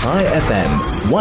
Chai FM,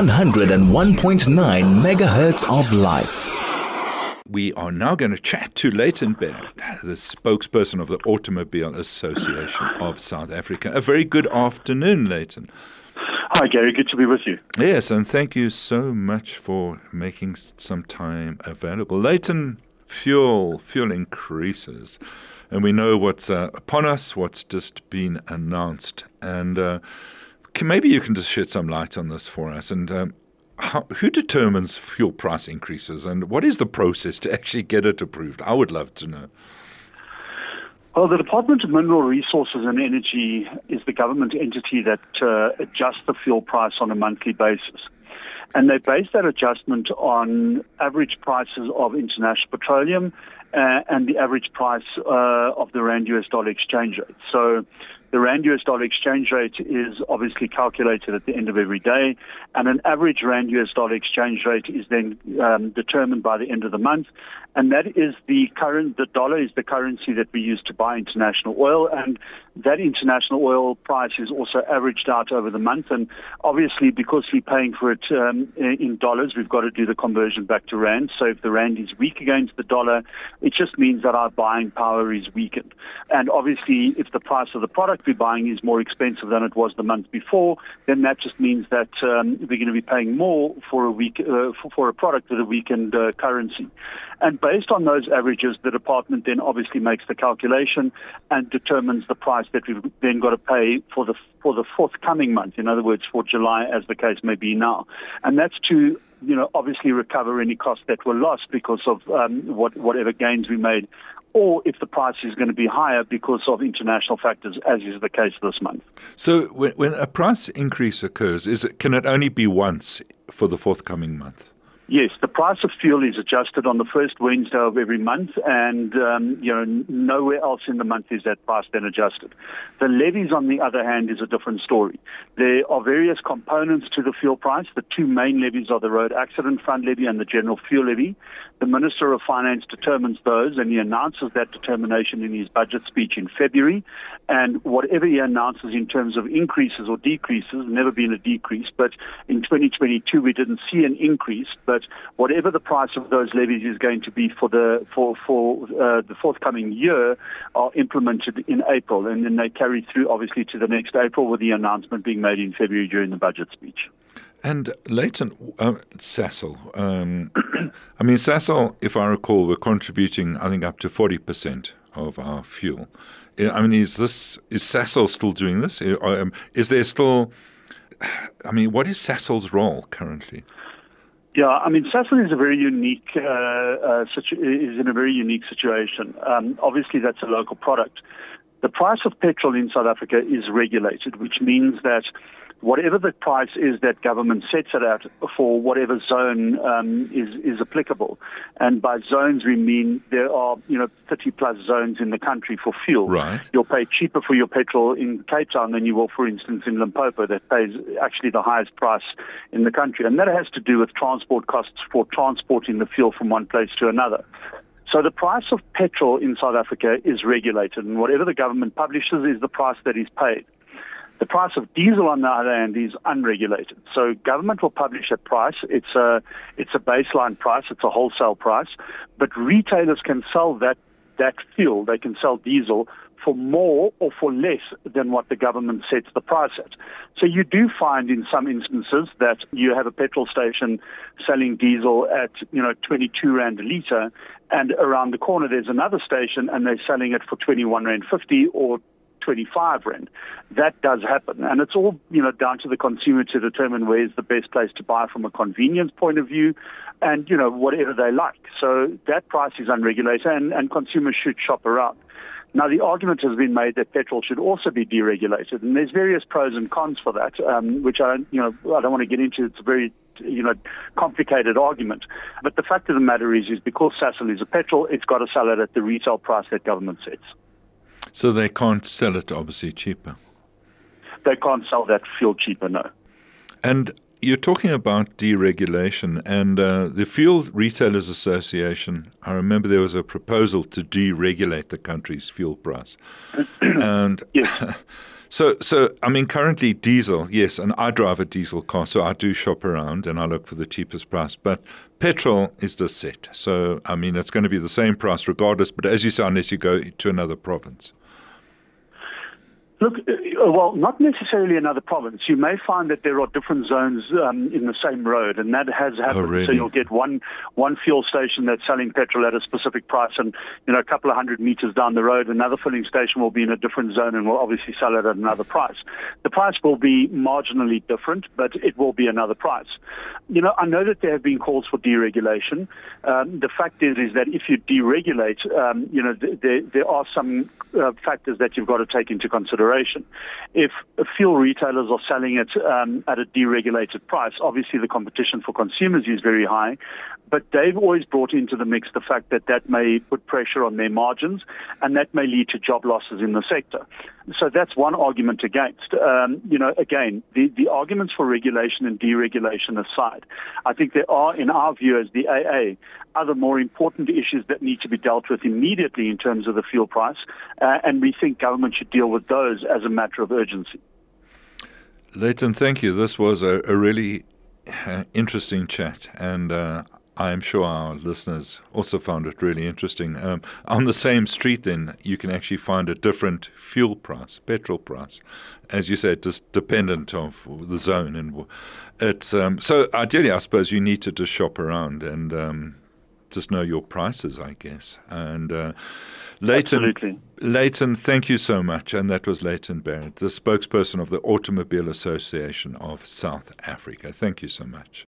101.9 megahertz of life. We are now going to chat to Leighton Bennett, the spokesperson of the Automobile Association of South Africa. A very good afternoon, Leighton. Hi, Gary. Good to be with you. Yes, and thank you so much for making some time available. Leighton, fuel increases, and we know what's upon us, what's just been announced. And maybe you can just shed some light on this for us. And who determines fuel price increases, and what is the process to actually get it approved? I would love to know. Well, the Department of Mineral Resources and Energy is the government entity that adjusts the fuel price on a monthly basis. And they base that adjustment on average prices of international petroleum and the average price of the Rand-US dollar exchange rate. So the Rand-US dollar exchange rate is obviously calculated at the end of every day, and an average Rand-US dollar exchange rate is then determined by the end of the month. And that is the dollar is the currency that we use to buy international oil, and that international oil price is also averaged out over the month. And obviously, because we're paying for it in dollars, we've got to do the conversion back to rand. So if the rand is weak against the dollar, it just means that our buying power is weakened. And obviously, if the price of the product we're buying is more expensive than it was the month before, then that just means that we're going to be paying more for a product with a weakened currency. And based on those averages, the department then obviously makes the calculation and determines the price that we've then got to pay for the forthcoming month. In other words, for July, as the case may be now. And that's to obviously recover any costs that were lost because of whatever gains we made, or if the price is going to be higher because of international factors, as is the case this month. So when a price increase occurs, can it only be once for the forthcoming month? Yes, the price of fuel is adjusted on the first Wednesday of every month, and nowhere else in the month is that price then adjusted. The levies, on the other hand, is a different story. There are various components to the fuel price. The two main levies are the Road Accident Fund levy and the General Fuel levy. The Minister of Finance determines those, and he announces that determination in his budget speech in February. And whatever he announces in terms of increases or decreases, never been a decrease, but in 2022 we didn't see an increase, but whatever the price of those levies is going to be for the forthcoming year are implemented in April, and then they carry through obviously to the next April, with the announcement being made in February during the budget speech. And Leighton, Sasol. Sasol, if I recall, were contributing, I think, up to 40% of our fuel. Is Sasol still doing this? Is there still? What is Sasol's role currently? Yeah, Sasol is a very unique is in a very unique situation. Obviously, that's a local product. The price of petrol in South Africa is regulated, which means that whatever the price is that government sets it at for whatever zone is applicable. And by zones, we mean there are 30 plus zones in the country for fuel. Right. You'll pay cheaper for your petrol in Cape Town than you will, for instance, in Limpopo, that pays actually the highest price in the country. And that has to do with transport costs for transporting the fuel from one place to another. So the price of petrol in South Africa is regulated, and whatever the government publishes is the price that is paid. The price of diesel, on the other hand, is unregulated. So government will publish a price. It's a baseline price. It's a wholesale price. But retailers can sell that fuel. They can sell diesel for more or for less than what the government sets the price at. So you do find in some instances that you have a petrol station selling diesel at 22 Rand a litre, and around the corner there's another station and they're selling it for 21 Rand 50 or 25 Rand. That does happen, and it's all down to the consumer to determine where's the best place to buy from a convenience point of view, and whatever they like. So that price is unregulated, and consumers should shop around. Now, the argument has been made that petrol should also be deregulated, and there's various pros and cons for that, which I don't want to get into. It's a very complicated argument. But the fact of the matter is because Sasol is a petrol, it's got to sell it at the retail price that government sets. So they can't sell it obviously cheaper. They can't sell that fuel cheaper, no. And you're talking about deregulation, and the Fuel Retailers Association, I remember there was a proposal to deregulate the country's fuel price. And yes. So I mean, currently diesel, yes, and I drive a diesel car, so I do shop around and I look for the cheapest price. But petrol is just set. So, I mean, it's going to be the same price regardless, but as you say, unless you go to another province. Look, well, not necessarily another province. You may find that there are different zones in the same road, and that has happened. Oh, really? So you'll get one fuel station that's selling petrol at a specific price, and a couple of 100 meters down the road, another filling station will be in a different zone and will obviously sell it at another price. The price will be marginally different, but it will be another price. I know that there have been calls for deregulation. The fact is that if you deregulate, there are some factors that you've got to take into consideration. If fuel retailers are selling it at a deregulated price, obviously the competition for consumers is very high, but they've always brought into the mix the fact that may put pressure on their margins, and that may lead to job losses in the sector. So that's one argument against. Again, the arguments for regulation and deregulation aside, I think there are, in our view as the AA, other more important issues that need to be dealt with immediately in terms of the fuel price, and we think government should deal with those as a matter of urgency. Leighton, thank you. This was a really interesting chat, and I am sure our listeners also found it really interesting. On the same street, then, you can actually find a different fuel price, petrol price, as you said, just dependent of the zone. And it's so ideally, I suppose, you need to just shop around and just know your prices, I guess. And Leighton, thank you so much. And that was Leighton Barrett, the spokesperson of the Automobile Association of South Africa. Thank you so much.